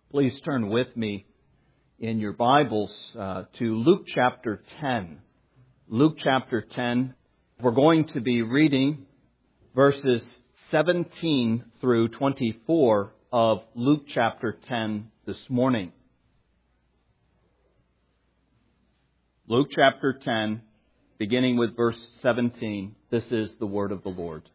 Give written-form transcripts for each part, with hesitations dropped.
Please turn with me in your Bibles to Luke chapter 10. Luke chapter 10. We're going to be reading verses 17 through 24 of Luke chapter 10 this morning. Luke chapter 10, beginning with verse 17. This is the word of the Lord.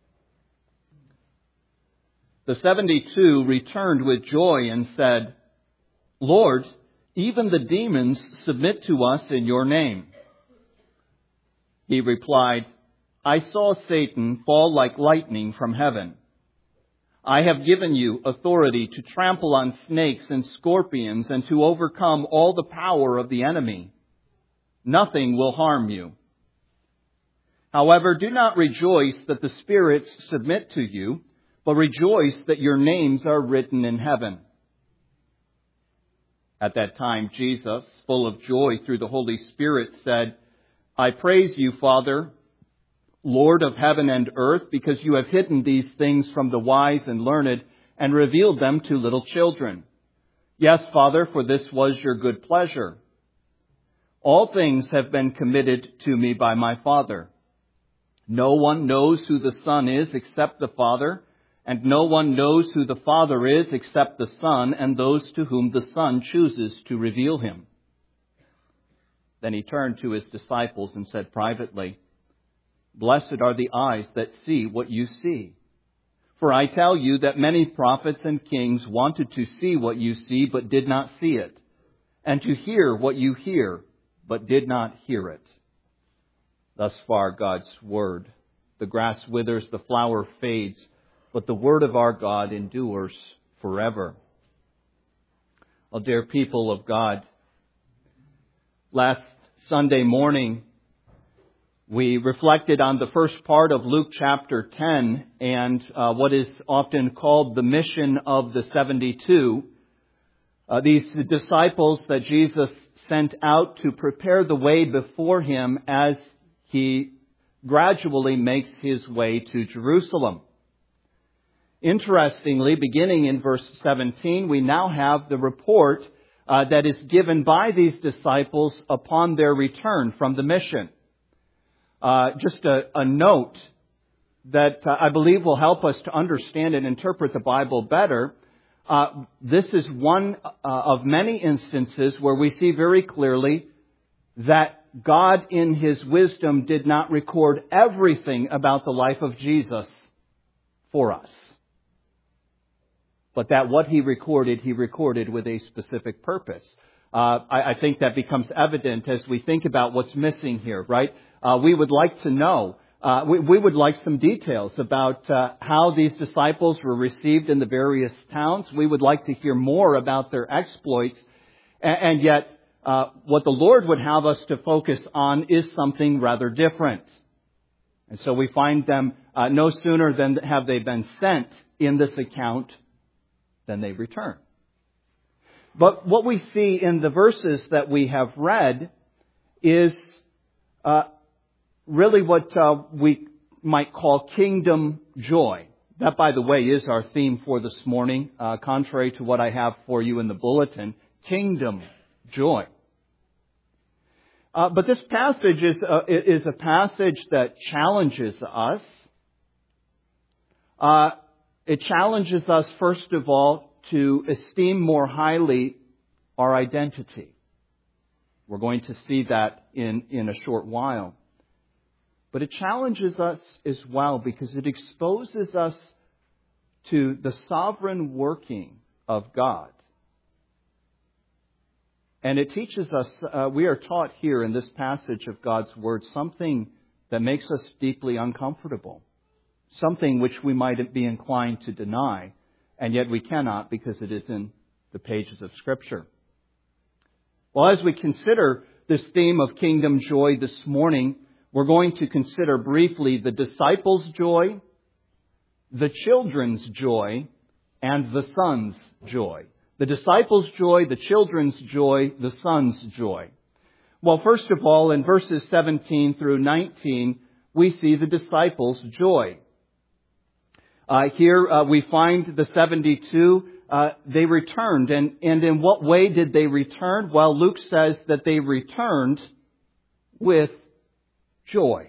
The 72 returned with joy and said, "Lord, even the demons submit to us in your name." He replied, "I saw Satan fall like lightning from heaven. I have given you authority to trample on snakes and scorpions and to overcome all the power of the enemy. Nothing will harm you. However, do not rejoice that the spirits submit to you, but rejoice that your names are written in heaven." At that time, Jesus, full of joy through the Holy Spirit, said, "I praise you, Father, Lord of heaven and earth, because you have hidden these things from the wise and learned and revealed them to little children. Yes, Father, for this was your good pleasure. All things have been committed to me by my Father. No one knows who the Son is except the Father, and no one knows who the Father is except the Son and those to whom the Son chooses to reveal him." Then he turned to his disciples and said privately, "Blessed are the eyes that see what you see. For I tell you that many prophets and kings wanted to see what you see, but did not see it, and to hear what you hear, but did not hear it." Thus far God's word. The grass withers, the flower fades, but the word of our God endures forever. Oh, dear people of God, last Sunday morning we reflected on the first part of Luke chapter 10 and what is often called the mission of the 72. These disciples that Jesus sent out to prepare the way before him as he gradually makes his way to Jerusalem. Interestingly, beginning in verse 17, we now have the report that is given by these disciples upon their return from the mission. Just a note that I believe will help us to understand and interpret the Bible better. This is one of many instances where we see very clearly that God in His wisdom did not record everything about the life of Jesus for us. But that what He recorded with a specific purpose. I think that becomes evident as we think about what's missing here, right? We would like to know, we would like some details about how these disciples were received in the various towns. We would like to hear more about their exploits. And yet, what the Lord would have us to focus on is something rather different. And so we find them no sooner than have they been sent in this account than they return. But what we see in the verses that we have read is really what we might call kingdom joy. That, by the way, is our theme for this morning, contrary to what I have for you in the bulletin, kingdom joy. But this passage is a passage that challenges us. It challenges us, first of all, to esteem more highly our identity. We're going to see that in a short while. But it challenges us as well because it exposes us to the sovereign working of God. And it teaches us, we are taught here in this passage of God's Word, something that makes us deeply uncomfortable. Something which we might be inclined to deny, and yet we cannot because it is in the pages of Scripture. Well, as we consider this theme of kingdom joy this morning, we're going to consider briefly the disciples' joy, the children's joy, and the son's joy. The disciples' joy, the children's joy, the son's joy. Well, first of all, in verses 17 through 19, we see the disciples' joy. Here we find the 72 they returned. And in what way did they return? Well, Luke says that they returned with joy.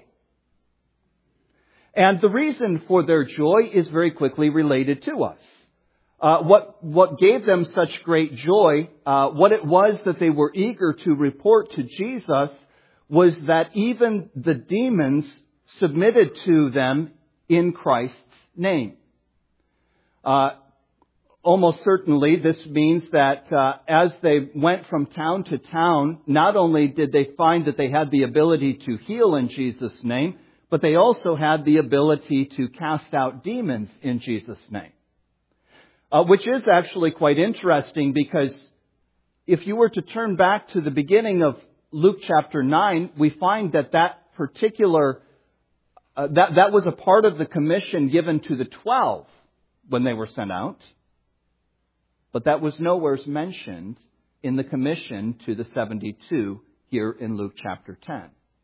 And the reason for their joy is very quickly related to us. What gave them such great joy, what it was that they were eager to report to Jesus, was that even the demons submitted to them in Christ's name. Almost certainly this means that as they went from town to town, not only did they find that they had the ability to heal in Jesus' name, but they also had the ability to cast out demons in Jesus' name. Which is actually quite interesting, because if you were to turn back to the beginning of Luke chapter 9, we find that particular, that was a part of the commission given to the 12 when they were sent out. But that was nowhere mentioned in the commission to the 72 here in Luke chapter 10.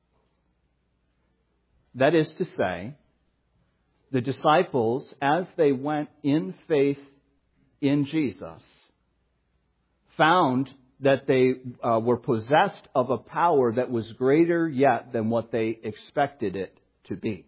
That is to say, the disciples, as they went in faith in Jesus, found that they were possessed of a power that was greater yet than what they expected it to be.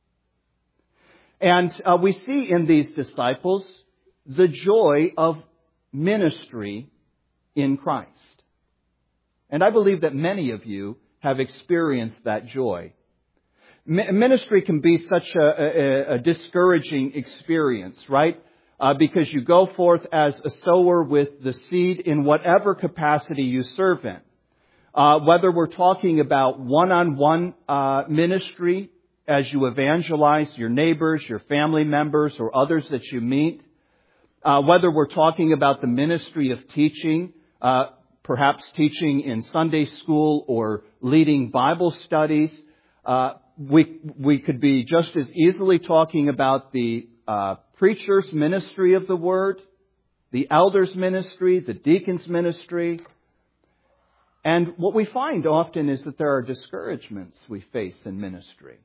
And we see in these disciples the joy of ministry in Christ. And I believe that many of you have experienced that joy. Ministry can be such a discouraging experience, right? Because you go forth as a sower with the seed in whatever capacity you serve in. Whether we're talking about one-on-one ministry as you evangelize your neighbors, your family members, or others that you meet. Whether we're talking about the ministry of teaching, perhaps teaching in Sunday school or leading Bible studies. We could be just as easily talking about the preacher's ministry of the Word, the elder's ministry, the deacon's ministry. And what we find often is that there are discouragements we face in ministry.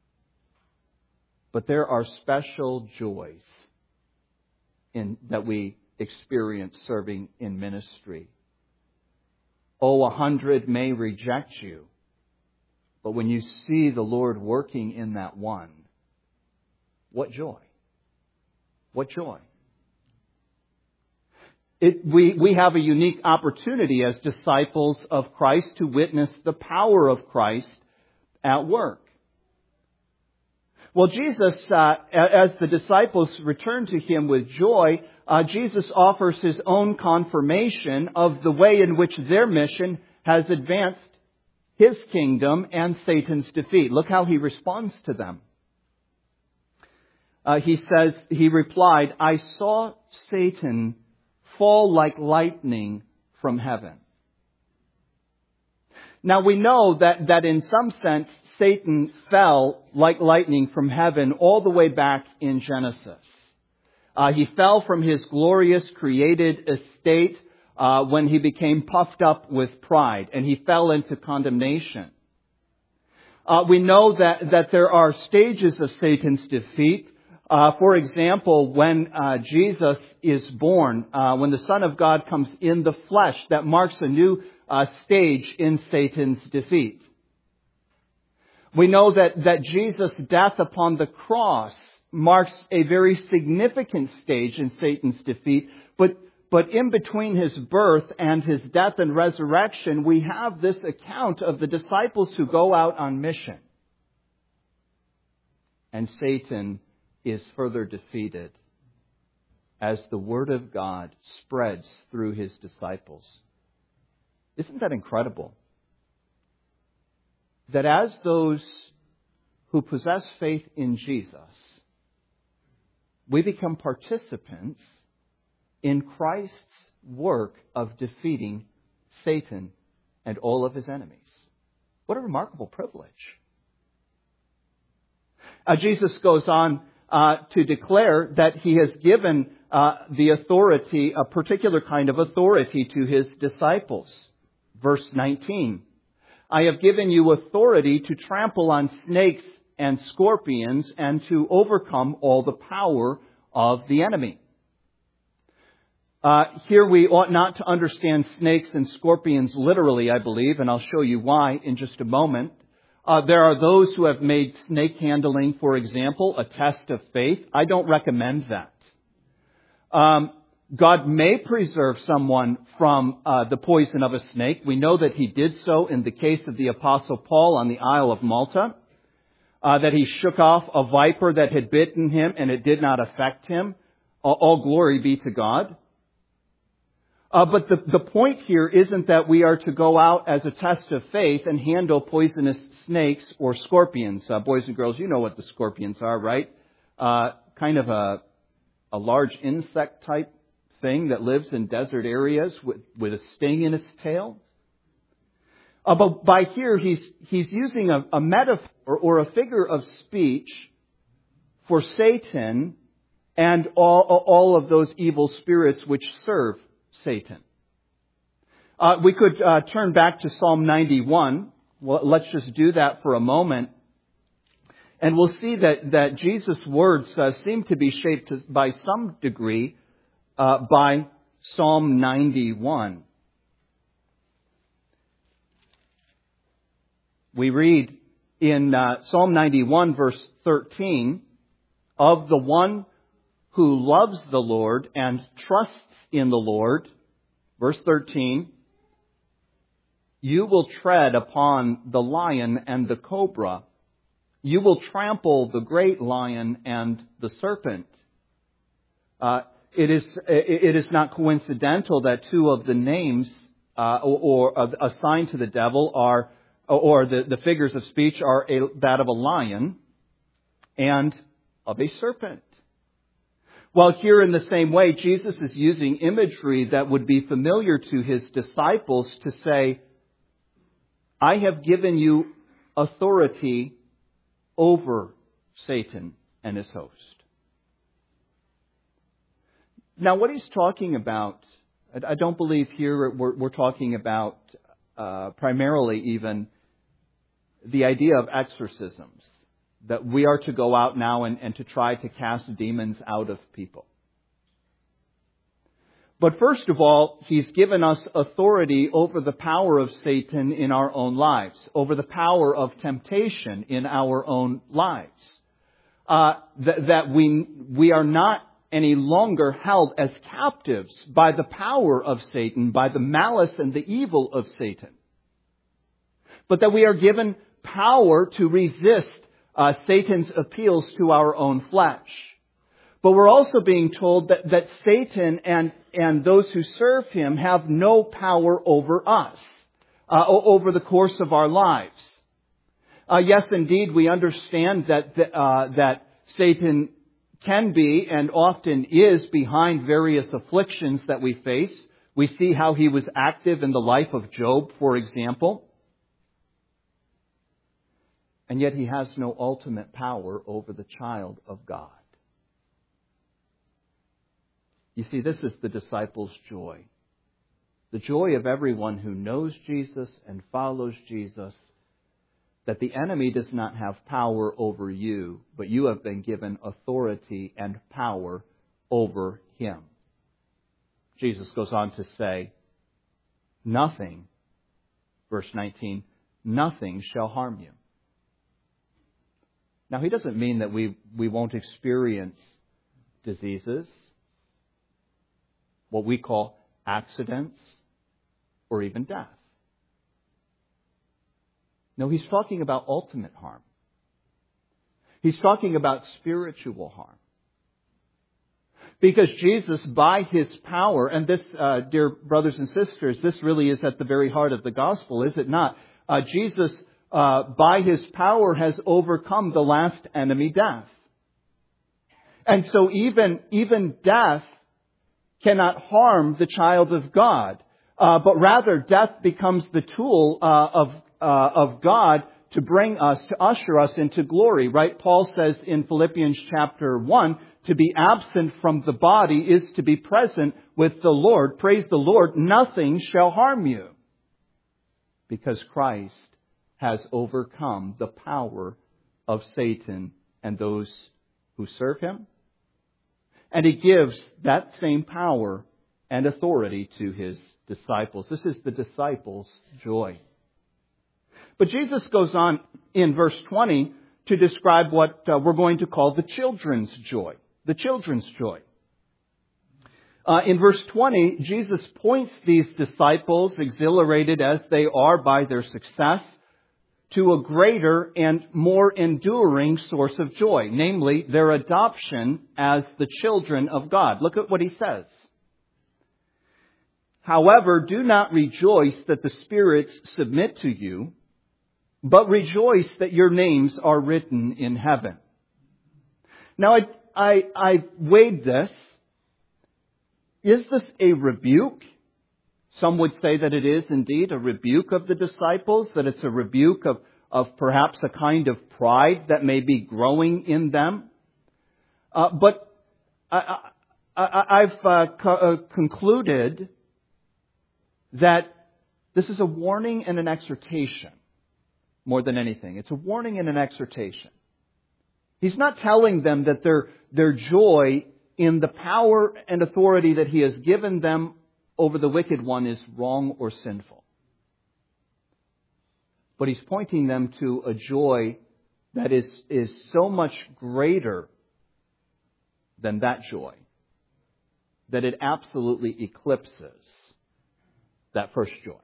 But there are special joys that we experience serving in ministry. 100 may reject you, but when you see the Lord working in that one, what joy! What joy! We have a unique opportunity as disciples of Christ to witness the power of Christ at work. Well, Jesus, as the disciples return to Him with joy, Jesus offers His own confirmation of the way in which their mission has advanced His kingdom and Satan's defeat. Look how He responds to them. He replied, "I saw Satan fall like lightning from heaven." Now we know that in some sense Satan fell like lightning from heaven all the way back in Genesis. He fell from his glorious created estate when he became puffed up with pride, and he fell into condemnation. We know that there are stages of Satan's defeat. For example, when Jesus is born, when the Son of God comes in the flesh, that marks a new stage in Satan's defeat. We know that Jesus' death upon the cross marks a very significant stage in Satan's defeat. But in between His birth and His death and resurrection, we have this account of the disciples who go out on mission. And Satan is further defeated as the Word of God spreads through His disciples. Isn't that incredible? That as those who possess faith in Jesus, we become participants in Christ's work of defeating Satan and all of his enemies. What a remarkable privilege. Jesus goes on to declare that He has given the authority, a particular kind of authority, to His disciples. Verse 19, "I have given you authority to trample on snakes and scorpions and to overcome all the power of the enemy." Here we ought not to understand snakes and scorpions literally, I believe, and I'll show you why in just a moment. There are those who have made snake handling, for example, a test of faith. I don't recommend that. God may preserve someone from the poison of a snake. We know that He did so in the case of the Apostle Paul on the Isle of Malta, that he shook off a viper that had bitten him and it did not affect him. All glory be to God. But the point here isn't that we are to go out as a test of faith and handle poisonous snakes or scorpions. Boys and girls, you know what the scorpions are, right? Kind of a large insect type thing that lives in desert areas with a sting in its tail. But by here, he's using a metaphor or a figure of speech for Satan and all of those evil spirits which serve Satan. We could turn back to Psalm 91. Well, let's just do that for a moment. And we'll see that Jesus' words seem to be shaped by some degree by Psalm 91. We read in Psalm 91, verse 13, of the one who loves the Lord and trusts in the Lord, verse 13, you will tread upon the lion and the cobra. You will trample the great lion and the serpent. It is not coincidental that two of the names or assigned to the devil are, or the figures of speech are that of a lion and of a serpent. Well, here in the same way, Jesus is using imagery that would be familiar to His disciples to say, I have given you authority over Satan and his host. Now, what He's talking about, I don't believe here we're talking about primarily even the idea of exorcisms, that we are to go out now and to try to cast demons out of people. But first of all, He's given us authority over the power of Satan in our own lives, over the power of temptation in our own lives. That we are not any longer held as captives by the power of Satan, by the malice and the evil of Satan. But that we are given power to resist Satan's appeals to our own flesh. But we're also being told that Satan and those who serve him have no power over us, over the course of our lives. Yes, indeed, we understand that Satan can be and often is behind various afflictions that we face. We see how he was active in the life of Job, for example. And yet he has no ultimate power over the child of God. You see, this is the disciples' joy. The joy of everyone who knows Jesus and follows Jesus, that the enemy does not have power over you, but you have been given authority and power over him. Jesus goes on to say, nothing, verse 19, nothing shall harm you. Now, he doesn't mean that we won't experience diseases, what we call accidents, or even death. No, he's talking about ultimate harm. He's talking about spiritual harm. Because Jesus, by his power, and this, dear brothers and sisters, this really is at the very heart of the gospel, is it not? Jesus, by his power, has overcome the last enemy, death. And so even death cannot harm the child of God, but rather death becomes the tool of God to bring us, to usher us into glory, right? Paul says in Philippians chapter 1, to be absent from the body is to be present with the Lord. Praise the Lord, nothing shall harm you. Because Christ has overcome the power of Satan and those who serve him. And he gives that same power and authority to His disciples. This is the disciples' joy. But Jesus goes on in verse 20 to describe what we're going to call the children's joy. The children's joy. In verse 20, Jesus points these disciples, exhilarated as they are by their success, to a greater and more enduring source of joy, namely their adoption as the children of God. Look at what He says. However, do not rejoice that the spirits submit to you, but rejoice that your names are written in heaven. Now, I weighed this. Is this a rebuke? Some would say that it is indeed a rebuke of the disciples, that it's a rebuke of perhaps a kind of pride that may be growing in them. But I've concluded that this is a warning and an exhortation more than anything. It's a warning and an exhortation. He's not telling them that their joy in the power and authority that He has given them over the wicked one is wrong or sinful. But He's pointing them to a joy that is so much greater than that joy that it absolutely eclipses that first joy.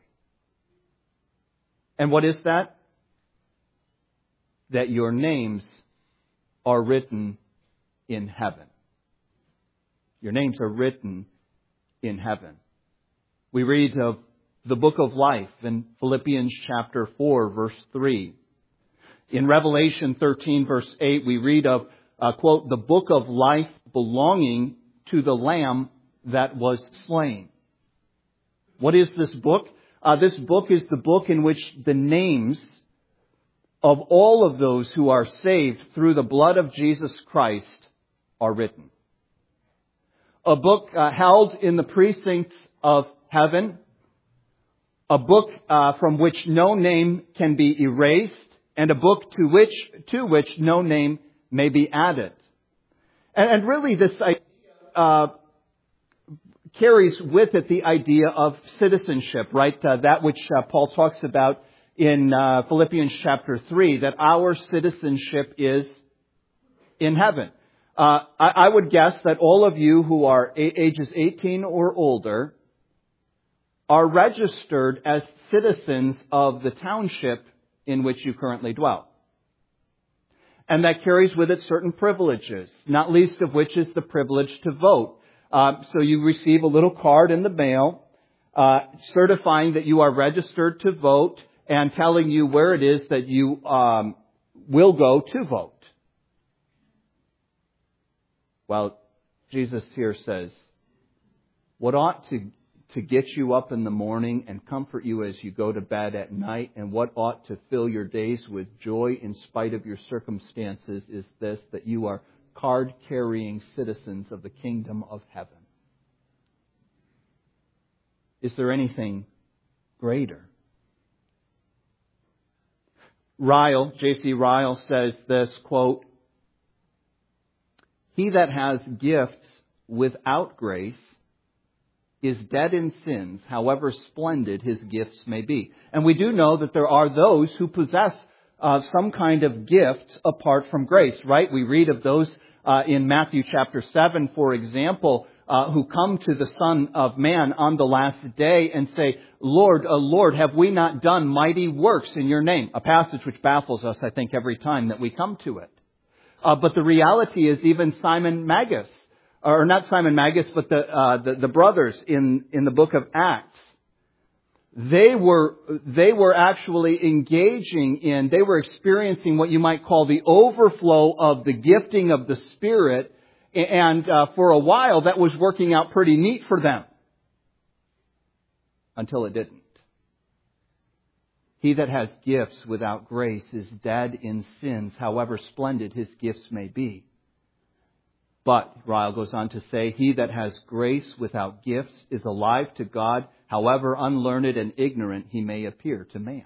And what is that? That your names are written in heaven. Your names are written in heaven. We read of the book of life in Philippians chapter 4, verse 3. In Revelation 13, verse 8, we read of, quote, the book of life belonging to the Lamb that was slain. What is this book? This book is the book in which the names of all of those who are saved through the blood of Jesus Christ are written. A book held in the precincts of heaven. A book from which no name can be erased. And a book to which no name may be added. And really this idea carries with it the idea of citizenship, right? That which Paul talks about in Philippians chapter 3, that our citizenship is in heaven. I would guess that all of you who are ages 18 or older are registered as citizens of the township in which you currently dwell. And that carries with it certain privileges, not least of which is the privilege to vote. So you receive a little card in the mail certifying that you are registered to vote and telling you where it is that you will go to vote. Well, Jesus here says, what ought to get you up in the morning and comfort you as you go to bed at night, and what ought to fill your days with joy in spite of your circumstances is this, that you are card-carrying citizens of the kingdom of heaven. Is there anything greater? Ryle, J.C. Ryle says this, quote, he that has gifts without grace is dead in sins, however splendid his gifts may be. And we do know that there are those who possess some kind of gift apart from grace, right? We read of those in Matthew chapter 7, for example, who come to the Son of Man on the last day and say, Lord, Lord, have we not done mighty works in your name? A passage which baffles us, I think, every time that we come to it. But the reality is even Simon Magus, or not Simon Magus, but the brothers in the book of Acts, they were actually engaging in, they were experiencing what you might call the overflow of the gifting of the Spirit, and for a while that was working out pretty neat for them. Until it didn't. He that has gifts without grace is dead in sins, however splendid his gifts may be. But, Ryle goes on to say, he that has grace without gifts is alive to God, however unlearned and ignorant he may appear to man.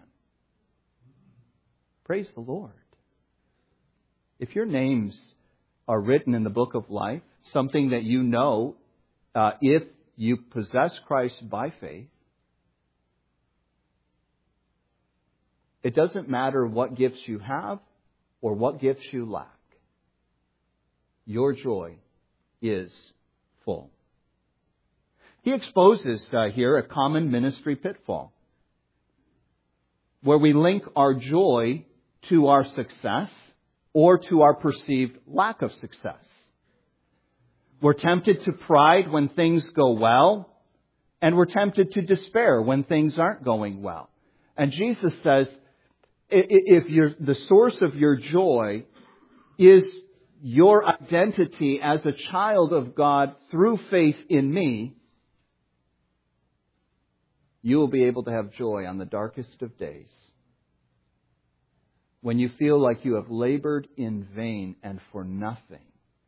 Praise the Lord. If your names are written in the book of life, something that you know, if you possess Christ by faith, it doesn't matter what gifts you have or what gifts you lack. Your joy is full. He exposes here a common ministry pitfall where we link our joy to our success or to our perceived lack of success. We're tempted to pride when things go well, and we're tempted to despair when things aren't going well. And Jesus says, if the source of your joy is your identity as a child of God through faith in me, you will be able to have joy on the darkest of days. When you feel like you have labored in vain and for nothing,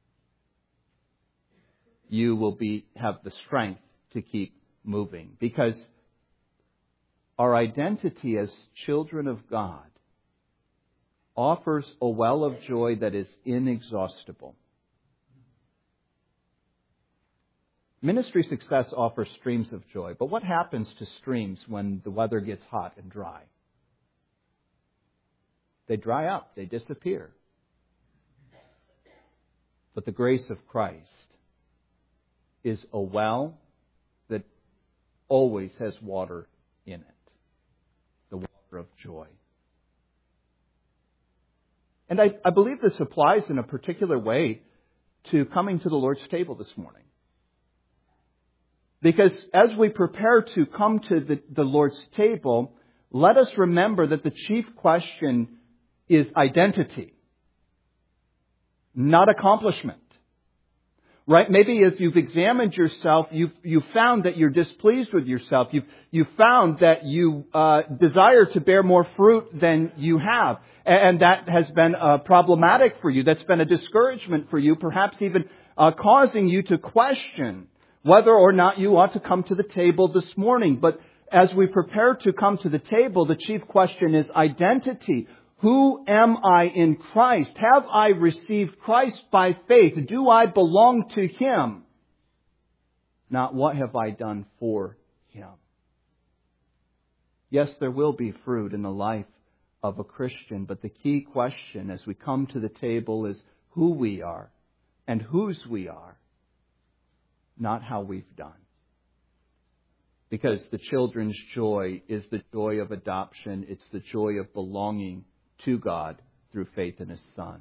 you will have the strength to keep moving. Because our identity as children of God offers a well of joy that is inexhaustible. Ministry success offers streams of joy. But what happens to streams when the weather gets hot and dry? They dry up. They disappear. But the grace of Christ is a well that always has water in it. The water of joy. And I believe this applies in a particular way to coming to the Lord's table this morning. Because as we prepare to come to the Lord's table, let us remember that the chief question is identity, not accomplishment. Right? Maybe as you've examined yourself, you've found that you're displeased with yourself. You've found that you desire to bear more fruit than you have. And that has been problematic for you. That's been a discouragement for you, perhaps even causing you to question whether or not you ought to come to the table this morning. But as we prepare to come to the table, the chief question is identity. Who am I in Christ? Have I received Christ by faith? Do I belong to Him? Not what have I done for Him? Yes, there will be fruit in the life of a Christian, but the key question as we come to the table is who we are and whose we are, not how we've done. Because the children's joy is the joy of adoption. It's the joy of belonging to God through faith in His Son.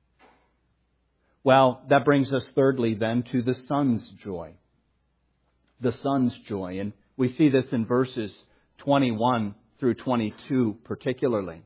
Well, that brings us thirdly then to the Son's joy. The Son's joy. And we see this in verses 21 through 22 particularly.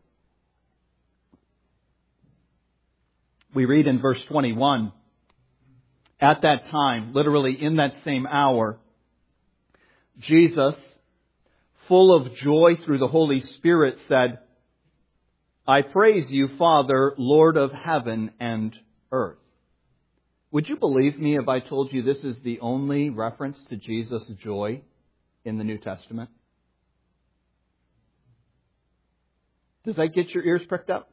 We read in verse 21, at that time, literally in that same hour, Jesus, full of joy through the Holy Spirit, said, I praise you, Father, Lord of heaven and earth. Would you believe me if I told you this is the only reference to Jesus' joy in the New Testament? Does that get your ears pricked up?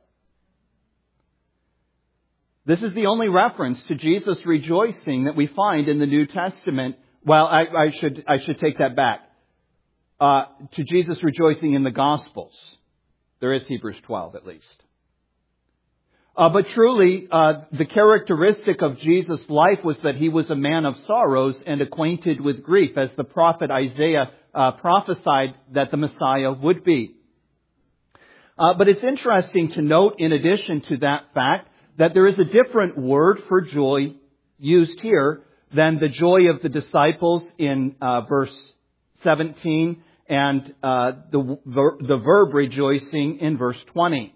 This is the only reference to Jesus rejoicing that we find in the New Testament. Well, I should take that back. To Jesus rejoicing in the Gospels. There is Hebrews 12 at least. But truly, the characteristic of Jesus' life was that He was a man of sorrows and acquainted with grief, as the prophet Isaiah prophesied that the Messiah would be. But it's interesting to note, in addition to that fact, that there is a different word for joy used here than the joy of the disciples in verse 17 and the verb rejoicing in verse 20.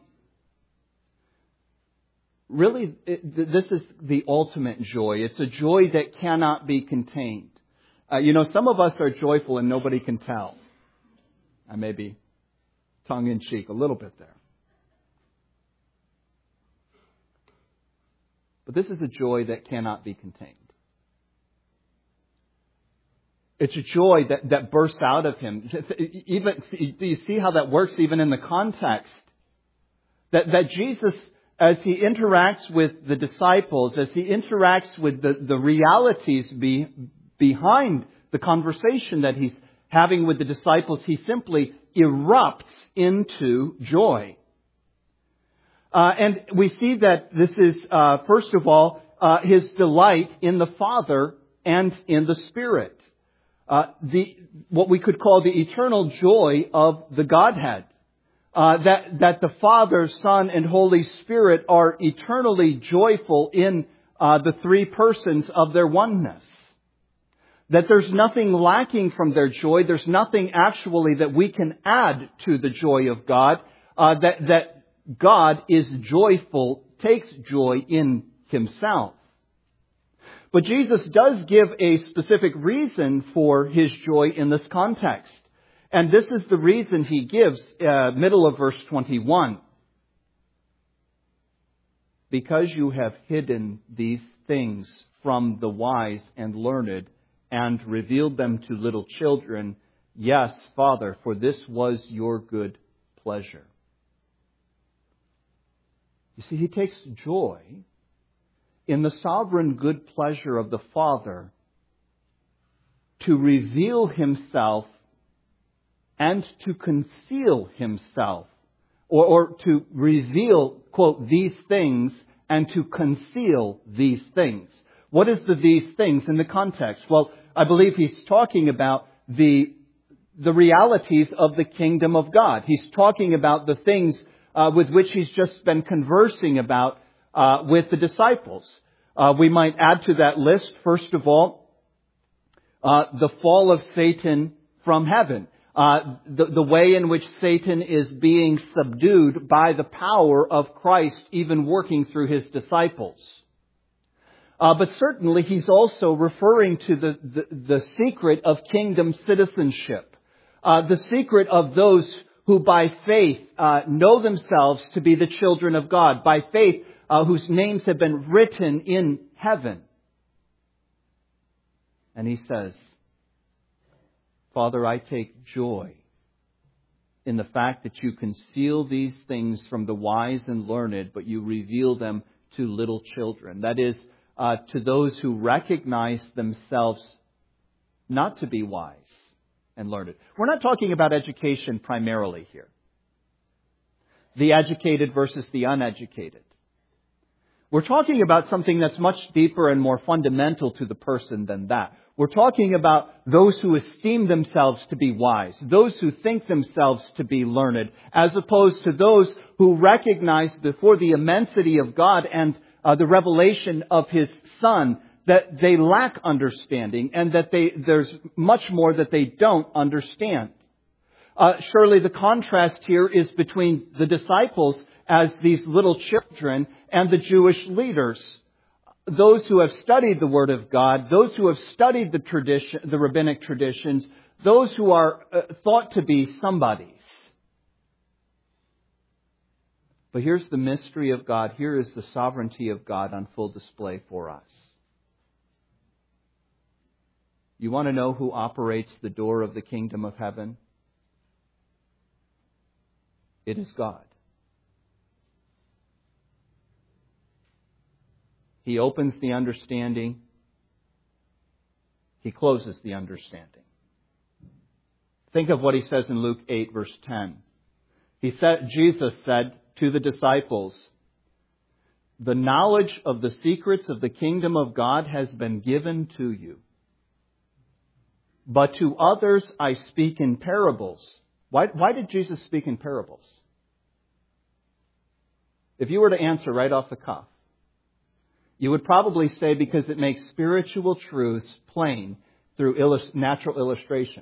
Really, this is the ultimate joy. It's a joy that cannot be contained. Some of us are joyful and nobody can tell. I may be tongue-in-cheek a little bit there. But this is a joy that cannot be contained. It's a joy that bursts out of Him. Even, do you see how that works even in the context? That Jesus, as He interacts with the disciples, as He interacts with the realities behind the conversation that he's having with the disciples, he simply erupts into joy. And we see that this is, first of all, his delight in the Father and in the Spirit. What we could call the eternal joy of the Godhead. That the Father, Son, and Holy Spirit are eternally joyful in the three persons of their oneness. That there's nothing lacking from their joy. There's nothing actually that we can add to the joy of God. That God is joyful, takes joy in Himself. But Jesus does give a specific reason for His joy in this context. And this is the reason He gives, middle of verse 21. Because you have hidden these things from the wise and learned and revealed them to little children, yes, Father, for this was your good pleasure. You see, He takes joy in the sovereign good pleasure of the Father to reveal Himself and to conceal Himself, or to reveal, quote, these things and to conceal these things. What is these things in the context? Well, I believe He's talking about the realities of the kingdom of God. He's talking about the things with which He's just been conversing about with the disciples. We might add to that list, first of all, the fall of Satan from heaven. The way in which Satan is being subdued by the power of Christ, even working through His disciples. But certainly He's also referring to the secret of kingdom citizenship. The secret of those who by faith know themselves to be the children of God. By faith, whose names have been written in heaven. And He says, Father, I take joy in the fact that you conceal these things from the wise and learned, but you reveal them to little children. That is, to those who recognize themselves not to be wise and learned. We're not talking about education primarily here. The educated versus the uneducated. We're talking about something that's much deeper and more fundamental to the person than that. We're talking about those who esteem themselves to be wise, those who think themselves to be learned, as opposed to those who recognize before the immensity of God and the revelation of His Son that they lack understanding and that there's much more that they don't understand. Surely the contrast here is between the disciples as these little children and the Jewish leaders. Those who have studied the Word of God, those who have studied the rabbinic traditions, those who are thought to be somebodies. But here's the mystery of God. Here is the sovereignty of God on full display for us. You want to know who operates the door of the kingdom of heaven? It is God. He opens the understanding. He closes the understanding. Think of what He says in Luke 8, verse 10. Jesus said to the disciples, the knowledge of the secrets of the kingdom of God has been given to you. But to others I speak in parables. Why did Jesus speak in parables? If you were to answer right off the cuff, you would probably say because it makes spiritual truths plain through natural illustrations.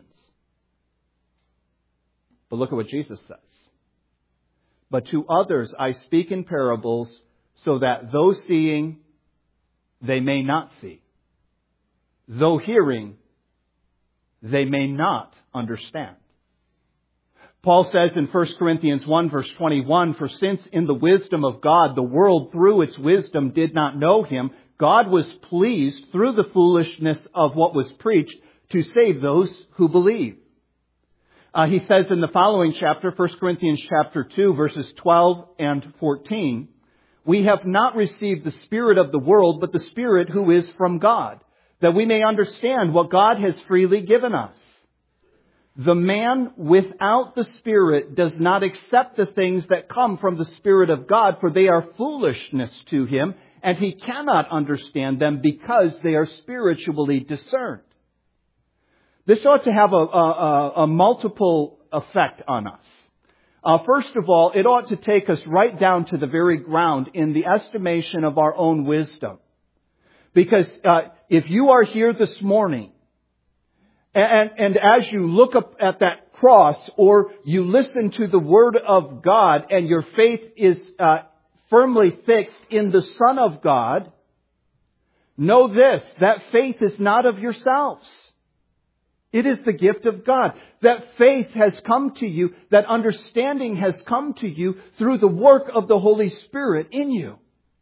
But look at what Jesus says. But to others I speak in parables, so that though seeing, they may not see. Though hearing, they may not understand. Paul says in 1 Corinthians 1 verse 21, for since in the wisdom of God, the world through its wisdom did not know Him, God was pleased through the foolishness of what was preached to save those who believe. He says in the following chapter, 1 Corinthians chapter 2 verses 12 and 14, we have not received the Spirit of the world, but the Spirit who is from God, that we may understand what God has freely given us. The man without the Spirit does not accept the things that come from the Spirit of God, for they are foolishness to him, and he cannot understand them because they are spiritually discerned. This ought to have a multiple effect on us. First of all, it ought to take us right down to the very ground in the estimation of our own wisdom. Because if you are here this morning, and as you look up at that cross, or you listen to the Word of God, and your faith is firmly fixed in the Son of God, know this, that faith is not of yourselves. It is the gift of God. That faith has come to you, that understanding has come to you through the work of the Holy Spirit in you.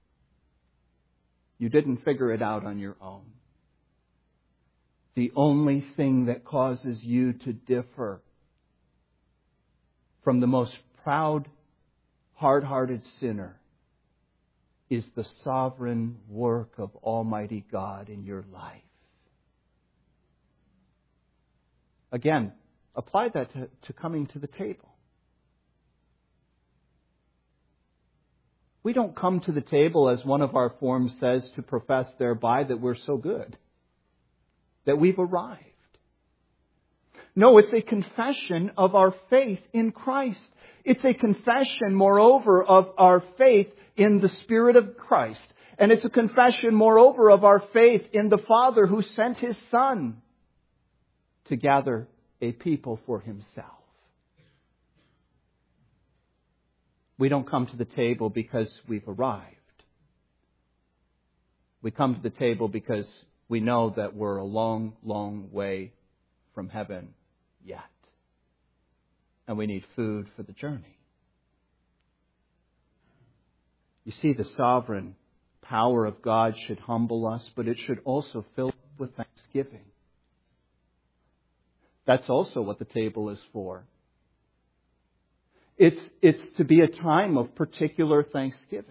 You didn't figure it out on your own. The only thing that causes you to differ from the most proud, hard-hearted sinner is the sovereign work of Almighty God in your life. Again, apply that to coming to the table. We don't come to the table, as one of our forms says, to profess thereby that we're so good, that we've arrived. No, it's a confession of our faith in Christ. It's a confession, moreover, of our faith in the Spirit of Christ. And it's a confession, moreover, of our faith in the Father who sent His Son to gather a people for Himself. We don't come to the table because we've arrived. We come to the table because we know that we're a long, long way from heaven yet. And we need food for the journey. You see, the sovereign power of God should humble us, but it should also fill us with thanksgiving. That's also what the table is for. It's to be a time of particular thanksgiving.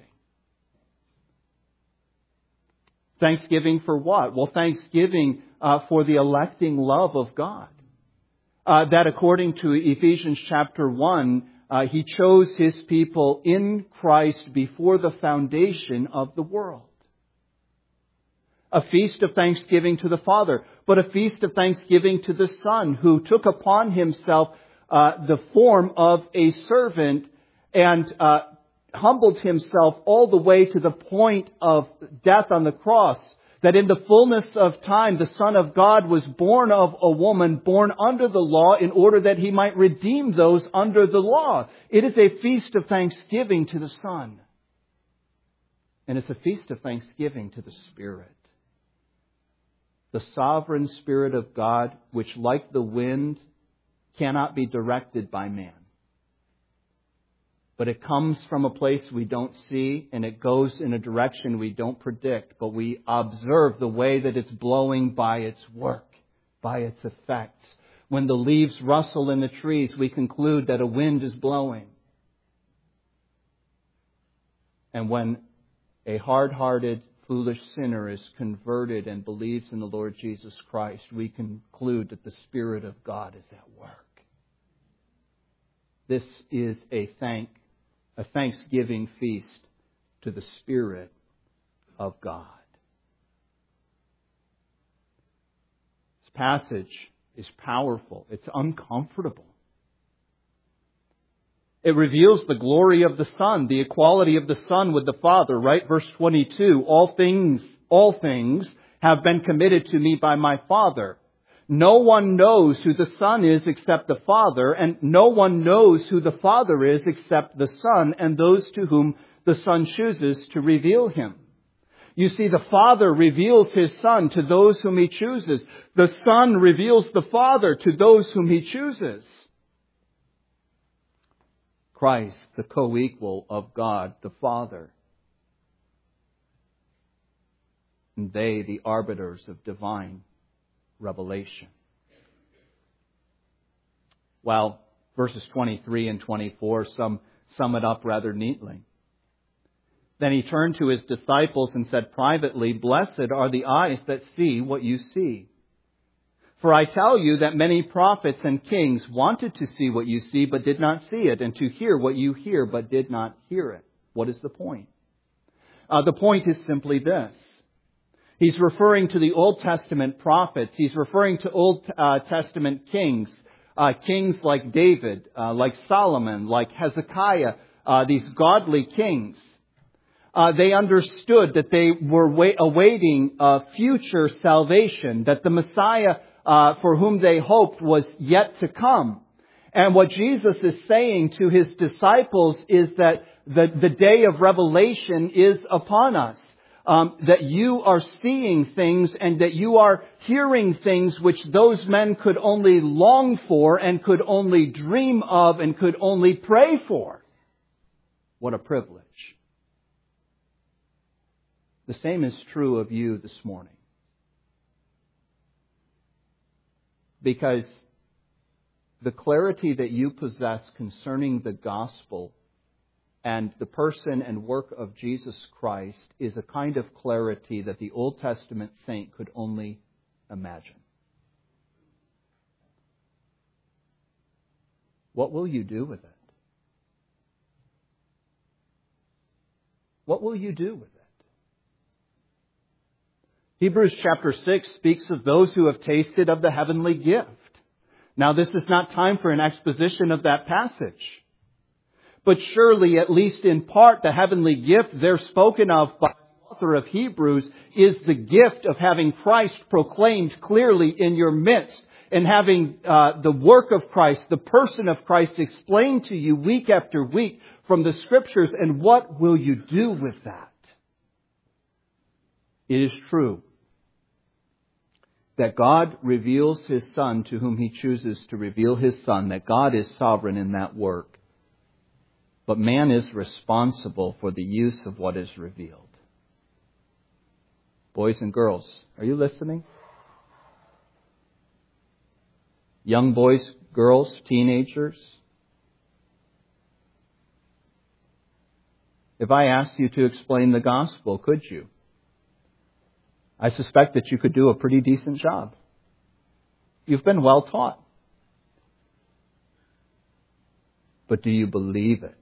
Thanksgiving for what? Well, thanksgiving for the electing love of God. That according to Ephesians chapter 1, He chose His people in Christ before the foundation of the world. A feast of thanksgiving to the Father, but a feast of thanksgiving to the Son, who took upon Himself the form of a servant and humbled Himself all the way to the point of death on the cross, that in the fullness of time the Son of God was born of a woman, born under the law, in order that He might redeem those under the law. It is a feast of thanksgiving to the Son. And it's a feast of thanksgiving to the Spirit. The sovereign Spirit of God, which like the wind cannot be directed by man. But it comes from a place we don't see, and it goes in a direction we don't predict, but we observe the way that it's blowing by its work, by its effects. When the leaves rustle in the trees, we conclude that a wind is blowing. And when a hard-hearted, foolish sinner is converted and believes in the Lord Jesus Christ, we conclude that the Spirit of God is at work. This is a thanksgiving feast to the Spirit of God. This passage is powerful. It's uncomfortable. It reveals the glory of the Son, the equality of the Son with the Father, right? Verse 22, all things have been committed to me by my Father. No one knows who the Son is except the Father, and no one knows who the Father is except the Son, and those to whom the Son chooses to reveal Him. You see, the Father reveals His Son to those whom He chooses. The Son reveals the Father to those whom He chooses. Christ, the co-equal of God the Father. And they, the arbiters of divine revelation. Well, verses 23 and 24 sum it up rather neatly. Then he turned to his disciples and said privately, "Blessed are the eyes that see what you see. For I tell you that many prophets and kings wanted to see what you see, but did not see it, and to hear what you hear, but did not hear it." What is the point? The point is simply this. He's referring to the Old Testament prophets. He's referring to Old Testament kings. Kings like David, like Solomon, like Hezekiah, these godly kings. They understood that they were awaiting future salvation, that the Messiah for whom they hoped was yet to come. And what Jesus is saying to his disciples is that the day of revelation is upon us. That you are seeing things and that you are hearing things which those men could only long for and could only dream of and could only pray for. What a privilege. The same is true of you this morning. Because the clarity that you possess concerning the gospel and the person and work of Jesus Christ is a kind of clarity that the Old Testament saint could only imagine. What will you do with it? What will you do with it? Hebrews chapter 6 speaks of those who have tasted of the heavenly gift. Now, this is not time for an exposition of that passage. But surely, at least in part, the heavenly gift there spoken of by the author of Hebrews is the gift of having Christ proclaimed clearly in your midst and having the work of Christ, the person of Christ explained to you week after week from the Scriptures. And what will you do with that? It is true that God reveals His Son to whom He chooses to reveal His Son, that God is sovereign in that work. But man is responsible for the use of what is revealed. Boys and girls, are you listening? Young boys, girls, teenagers. If I asked you to explain the gospel, could you? I suspect that you could do a pretty decent job. You've been well taught. But do you believe it?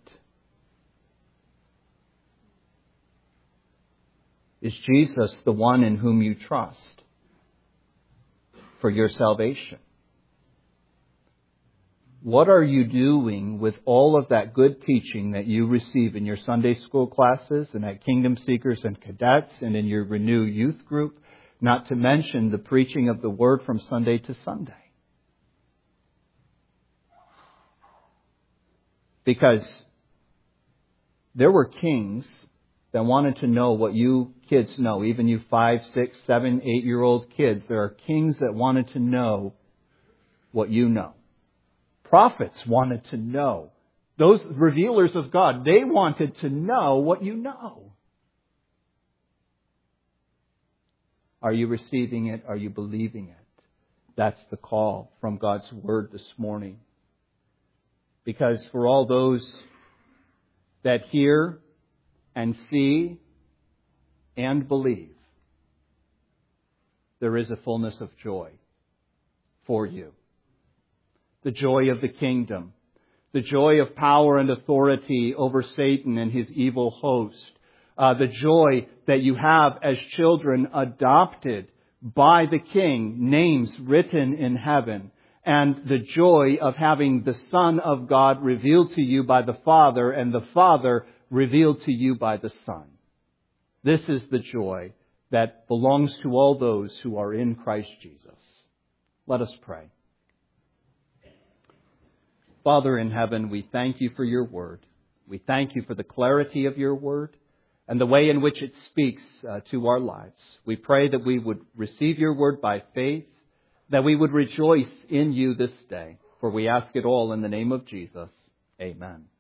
Is Jesus the one in whom you trust for your salvation? What are you doing with all of that good teaching that you receive in your Sunday school classes and at Kingdom Seekers and Cadets and in your Renew Youth Group, not to mention the preaching of the Word from Sunday to Sunday? Because there were kings that wanted to know what you kids know, even you 5, 6, 7, 8-year-old kids. There are kings that wanted to know what you know. Prophets wanted to know. Those revealers of God, they wanted to know what you know. Are you receiving it? Are you believing it? That's the call from God's Word this morning. Because for all those that hear and see and believe, there is a fullness of joy for you. The joy of the kingdom, the joy of power and authority over Satan and his evil host, the joy that you have as children adopted by the King, names written in heaven, and the joy of having the Son of God revealed to you by the Father and the Father revealed to you by the Son. This is the joy that belongs to all those who are in Christ Jesus. Let us pray. Father in heaven, we thank you for your word. We thank you for the clarity of your word and the way in which it speaks to our lives. We pray that we would receive your word by faith, that we would rejoice in you this day. For we ask it all in the name of Jesus. Amen.